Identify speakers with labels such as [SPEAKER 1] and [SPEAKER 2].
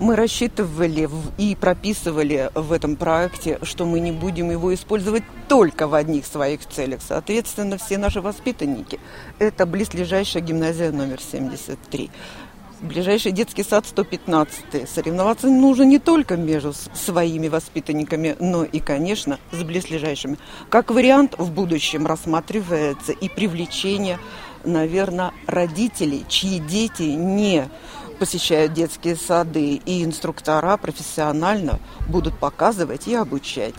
[SPEAKER 1] Мы рассчитывали и прописывали в этом проекте, что мы не будем его использовать только в одних своих целях. Соответственно, все наши воспитанники – это близлежащая гимназия номер 73. Ближайший детский сад 115. Соревноваться нужно не только между своими воспитанниками, но и, конечно, с близлежащими. Как вариант в будущем рассматривается и привлечение, наверное, родителей, чьи дети не посещают детские сады, и инструктора профессионально будут показывать и обучать.